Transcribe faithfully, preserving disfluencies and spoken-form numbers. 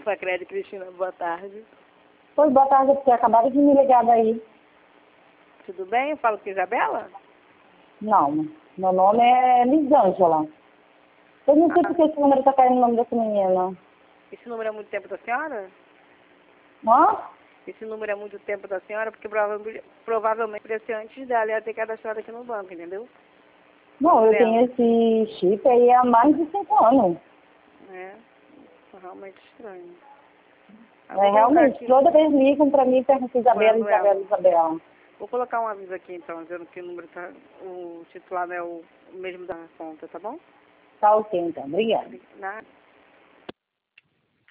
Facred Cristina, boa tarde. Pois, boa tarde, porque acabaram de me ligar daí. Tudo bem? Eu falo com a Isabela? Não, meu nome é Lisângela. Eu não sei Ah. porque esse número está caindo no nome dessa menina. Esse número é muito tempo da senhora? Hã? Esse número é muito tempo da senhora, porque provavelmente, provavelmente deve ser antes dela ia ter cadastrado aqui no banco, entendeu? Não, eu Dela. tenho esse chip aí há mais de cinco anos. É, realmente estranho. Ah, É, vou colocar realmente, aqui, toda vez ligam para mim e perguntam Isabela, quando ela... Isabela, Isabela. Vou colocar um aviso aqui então, dizendo que o número tá, o titular é o mesmo da conta, tá bom? Tá ok, então. Obrigada. Na...